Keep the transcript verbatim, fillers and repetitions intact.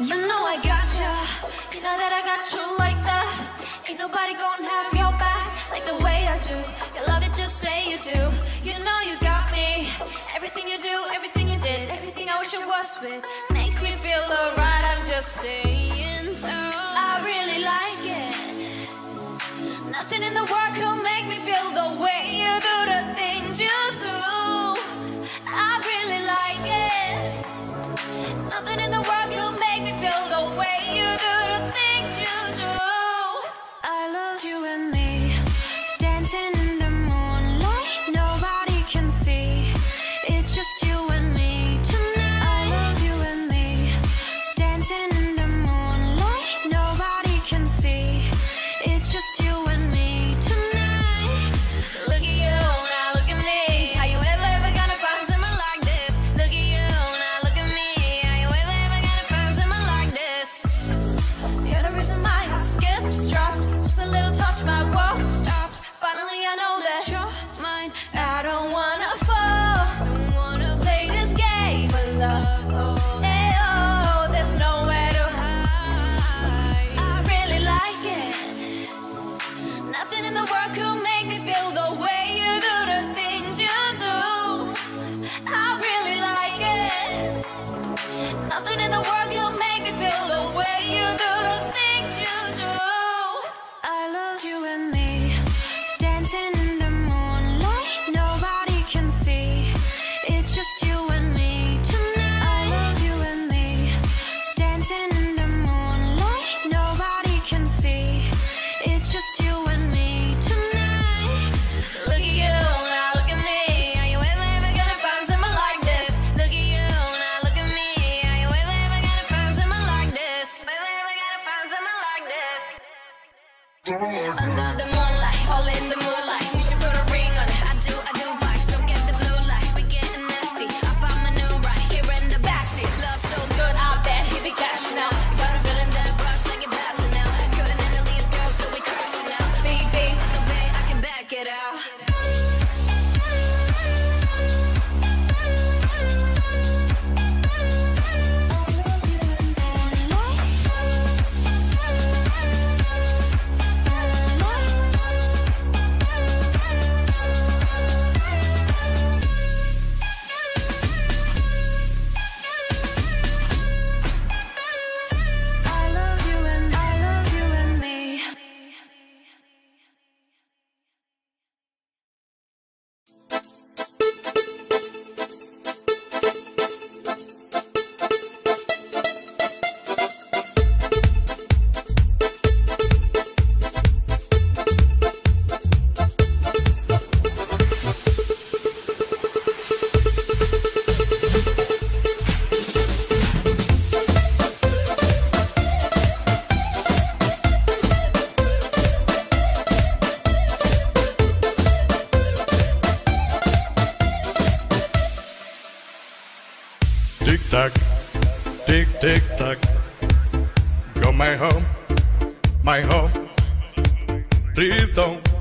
You know I gotcha. You know that I got you like that. Ain't nobody gonna have your back like the way I do. You love it, just say you do. You know you got me. Everything you do, everything you did, everything I wish I was with makes me feel alright. I'm just saying so. I really like it. Nothing in the world could make me feel the way you do the things you do. I really like it. Nothing in the world could make me feel the way you do the things you do. I love you and me, dancing in the moonlight. Nobody can see, it's just you and me tonight. I love you and me, dancing in the moonlight. Nobody can see, it's just you and me tonight. Look at you, now look at me. How you ever, ever gonna find someone like this? Look at you, now look at me. How you ever, ever gonna find someone like this? You're the reason my heart skips, drops. Just a little touch, my world stops. Finally I know that you're mine. I don't wanna fall, don't wanna play this game of love. Hey, oh, there's nowhere to hide. I really like it. Nothing in the world could make me feel the way you do the things you do. I really like it. Nothing in the world could make me feel the way you do the things you do. I love you and me, dancing in the moonlight. Nobody can see, it's just you and me tonight. I love you and me, dancing in the moonlight. Nobody can see, it's just you and me tonight. Look at you, now look at me. Are you ever, ever gonna find someone like this? Look at you, now look at me. Are you ever, ever gonna find someone like this? Ever, ever gonna find someone like this? Under the moonlight, all in the moonlight. We should put a ring on it. I do, I do vibes, so get the blue light. We getting nasty. I found my new right here in the backseat. Love so good, I bet he be cashing out. Got a feeling that rush, like it passing out. Couldn't handle these girls, so we crashing out. Baby, with the way I can back it out. I love you and I love you and me. Tick tock, tick tick tock. Go my home, my home. Please don't